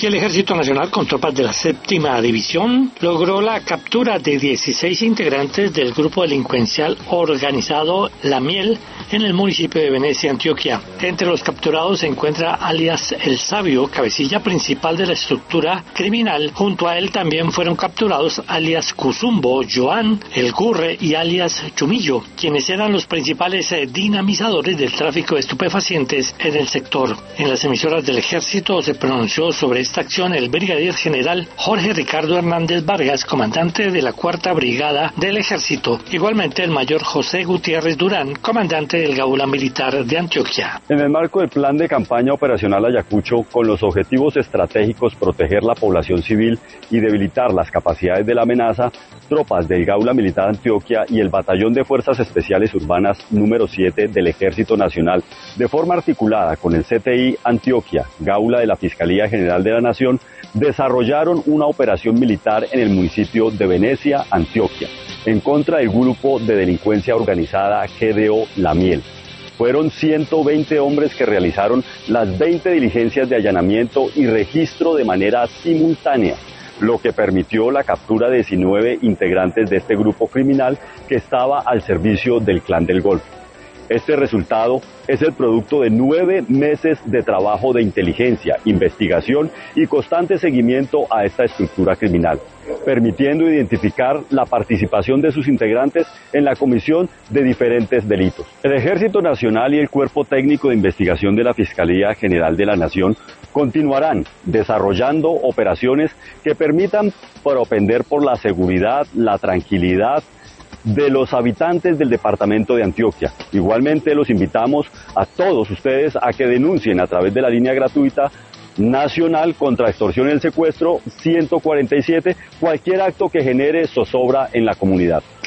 y el Ejército Nacional, con tropas de la séptima división, logró la captura de 16 integrantes del grupo delincuencial organizado La Miel en el municipio de Venecia, Antioquia. Entre los capturados se encuentra alias El Sabio, cabecilla principal de la estructura criminal. Junto a él también fueron capturados alias Cuzumbo, Joan, El Gurre y alias Chumillo, quienes eran los principales dinamizadores del tráfico de estupefacientes en el sector. En las emisoras del Ejército se pronunció sobre esta acción el brigadier general Jorge Ricardo Hernández Vargas, comandante de la Cuarta Brigada del Ejército. Igualmente el mayor José Gutiérrez Durán, comandante del Gaula Militar de Antioquia. En el marco del plan de campaña operacional Ayacucho, con los objetivos estratégicos proteger la población civil y debilitar las capacidades de la amenaza, tropas del Gaula Militar Antioquia y el Batallón de Fuerzas Especiales Urbanas número 7 del Ejército Nacional, de forma articulada con el CTI Antioquia, Gaula de la Fiscalía General de la Nación, desarrollaron una operación militar en el municipio de Venecia, Antioquia, en contra del grupo de delincuencia organizada GDO La Miel. Fueron 120 hombres que realizaron las 20 diligencias de allanamiento y registro de manera simultánea, lo que permitió la captura de 19 integrantes de este grupo criminal que estaba al servicio del Clan del Golfo. Este resultado es el producto de 9 meses de trabajo de inteligencia, investigación y constante seguimiento a esta estructura criminal, permitiendo identificar la participación de sus integrantes en la comisión de diferentes delitos. El Ejército Nacional y el Cuerpo Técnico de Investigación de la Fiscalía General de la Nación continuarán desarrollando operaciones que permitan propender por la seguridad, la tranquilidad de los habitantes del departamento de Antioquia. Igualmente los invitamos a todos ustedes a que denuncien a través de la línea gratuita nacional contra extorsión y el secuestro 147 cualquier acto que genere zozobra en la comunidad.